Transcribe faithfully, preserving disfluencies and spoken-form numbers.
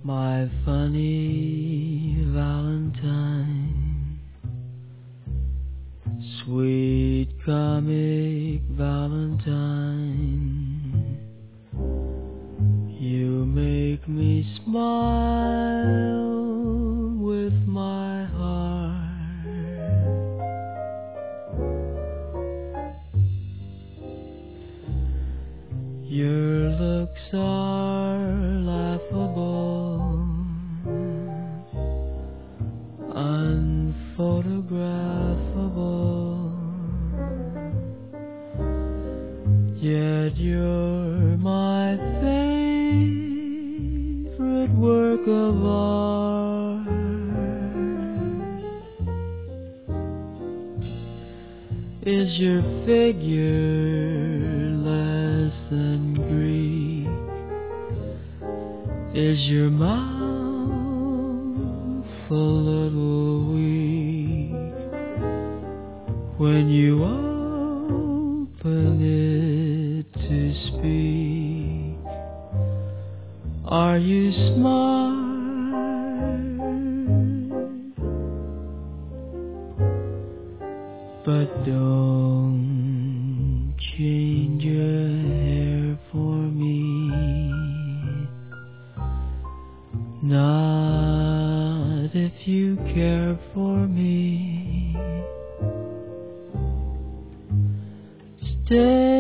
My funny Valentine, sweet comic Valentine, you make me smile with my heart. Your looks are laughable, unphotographable, yet you're my favorite work of art. Is your figure less than Greek? Is your mouth a little weak when you open it to speak? Are you smart? But don't change your hair for me, not if you care for me. Stay